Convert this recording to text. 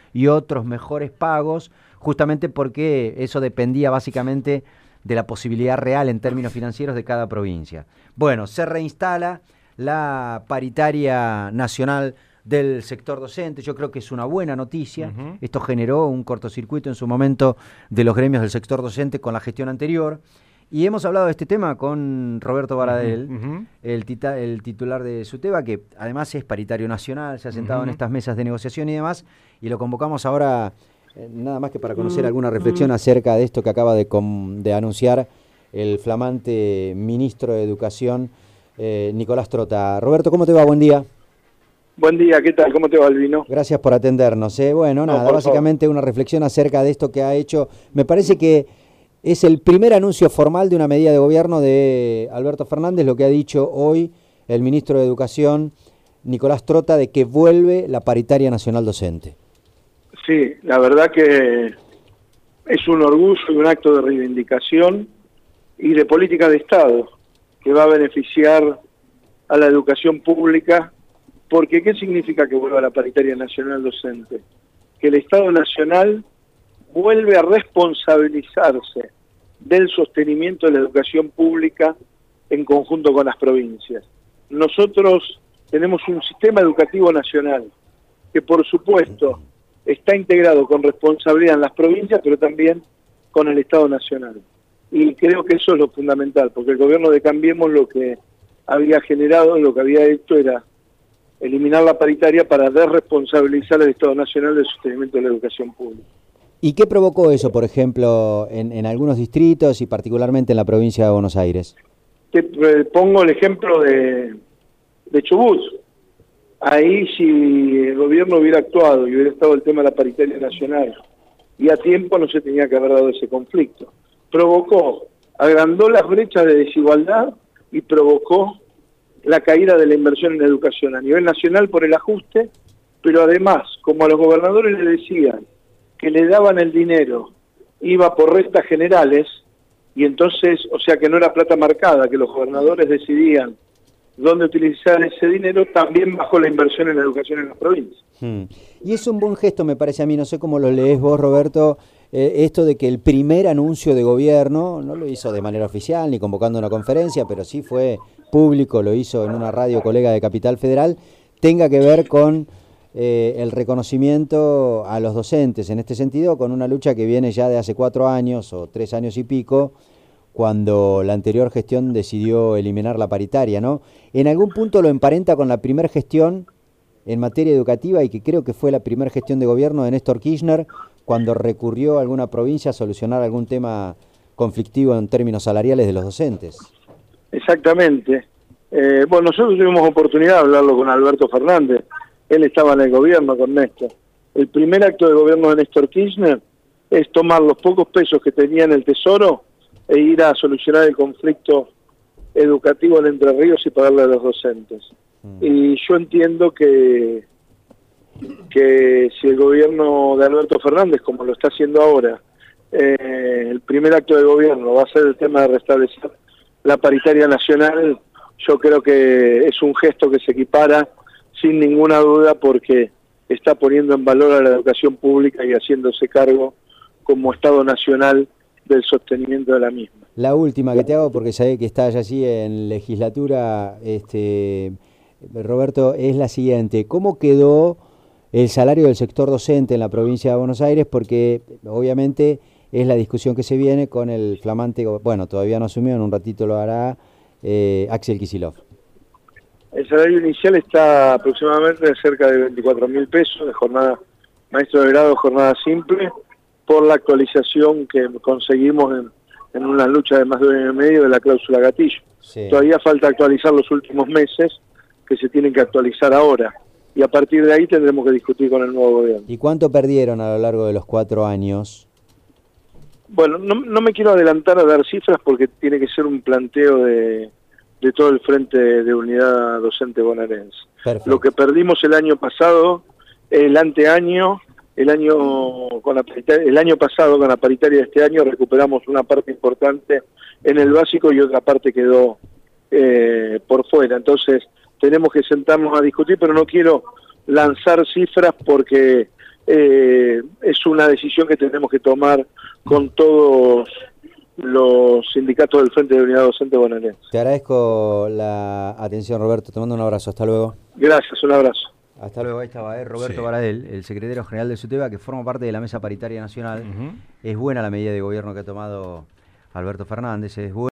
y otros mejores pagos, justamente porque eso dependía básicamente de la posibilidad real en términos financieros de cada provincia. Bueno, se reinstala la paritaria nacional del sector docente. Yo creo que es una buena noticia. Esto generó un cortocircuito en su momento de los gremios del sector docente con la gestión anterior. Y hemos hablado de este tema con Roberto Baradel, el titular de SUTEBA, que además es paritario nacional, se ha sentado en estas mesas de negociación y demás, y lo convocamos ahora nada más que para conocer alguna reflexión acerca de esto que acaba de anunciar el flamante ministro de Educación, Nicolás Trota. Roberto, ¿cómo te va? Buen día. Buen día, ¿qué tal? ¿Cómo te va, Albino? Gracias por atendernos. Bueno, nada, básicamente una reflexión acerca de esto que ha hecho. Me parece que es el primer anuncio formal de una medida de gobierno de Alberto Fernández, lo que ha dicho hoy el ministro de Educación, Nicolás Trota, de que vuelve la paritaria nacional docente. Sí, la verdad que es un orgullo y un acto de reivindicación y de política de Estado que va a beneficiar a la educación pública. Porque, ¿qué significa que vuelva la paritaria nacional docente? Que el Estado Nacional vuelve a responsabilizarse del sostenimiento de la educación pública en conjunto con las provincias. Nosotros tenemos un sistema educativo nacional que, por supuesto, está integrado con responsabilidad en las provincias, pero también con el Estado Nacional. Y creo que eso es lo fundamental, porque el gobierno de Cambiemos lo que había generado, lo que había hecho era eliminar la paritaria para desresponsabilizar al Estado Nacional del sostenimiento de la educación pública. ¿Y qué provocó eso, por ejemplo, en algunos distritos y particularmente en la provincia de Buenos Aires? Te pongo el ejemplo de Chubut. Ahí, si el gobierno hubiera actuado y hubiera estado el tema de la paritaria nacional y a tiempo, no se tenía que haber dado ese conflicto. Agrandó las brechas de desigualdad y provocó la caída de la inversión en educación a nivel nacional por el ajuste, pero además, como a los gobernadores les decían que le daban el dinero, iba por rentas generales, y entonces, o sea que no era plata marcada, que los gobernadores decidían dónde utilizar ese dinero, también bajó la inversión en la educación en las provincias. Y es un buen gesto, me parece a mí, no sé cómo lo lees vos, Roberto, esto de que el primer anuncio de gobierno, no lo hizo de manera oficial ni convocando una conferencia, pero sí fue público, lo hizo en una radio colega de Capital Federal, tenga que ver con el reconocimiento a los docentes, en este sentido, con una lucha que viene ya de hace 4 años o 3 años y pico, cuando la anterior gestión decidió eliminar la paritaria, ¿no? En algún punto lo emparenta con la primera gestión en materia educativa y que creo que fue la primera gestión de gobierno de Néstor Kirchner, cuando recurrió a alguna provincia a solucionar algún tema conflictivo en términos salariales de los docentes. Exactamente. Bueno, nosotros tuvimos oportunidad de hablarlo con Alberto Fernández. Él estaba en el gobierno con Néstor. El primer acto de gobierno de Néstor Kirchner es tomar los pocos pesos que tenía en el Tesoro e ir a solucionar el conflicto educativo en Entre Ríos y pagarle a los docentes. Y yo entiendo que si el gobierno de Alberto Fernández, como lo está haciendo ahora, el primer acto de gobierno va a ser el tema de restablecer la paritaria nacional, yo creo que es un gesto que se equipara sin ninguna duda porque está poniendo en valor a la educación pública y haciéndose cargo como Estado Nacional del sostenimiento de la misma. La última que te hago, porque sabés que estás allí en legislatura, Roberto, es la siguiente. ¿Cómo quedó el salario del sector docente en la provincia de Buenos Aires? Porque obviamente es la discusión que se viene con el flamante, bueno, todavía no asumió, en un ratito lo hará Axel Kicillof. El salario inicial está aproximadamente cerca de 24.000 pesos de jornada maestro de grado, jornada simple, por la actualización que conseguimos en una lucha de más de 1 año y medio de la cláusula gatillo. Sí. Todavía falta actualizar los últimos meses, que se tienen que actualizar ahora, y a partir de ahí tendremos que discutir con el nuevo gobierno. ¿Y cuánto perdieron a lo largo de los 4 años? Bueno, no me quiero adelantar a dar cifras porque tiene que ser un planteo de todo el Frente de Unidad Docente Bonaerense. Perfecto. Lo que perdimos el año pasado, el año pasado con la paritaria de este año recuperamos una parte importante en el básico y otra parte quedó por fuera. Entonces tenemos que sentarnos a discutir, pero no quiero lanzar cifras porque es una decisión que tenemos que tomar con todos los sindicatos del Frente de Unidad Docente Bonaerense. Te agradezco la atención, Roberto. Te mando un abrazo. Hasta luego. Gracias, un abrazo. Hasta luego. Ahí estaba Roberto Baradel, el secretario general de SUTEBA, que forma parte de la Mesa Paritaria Nacional. Es buena la medida de gobierno que ha tomado Alberto Fernández. Es buena.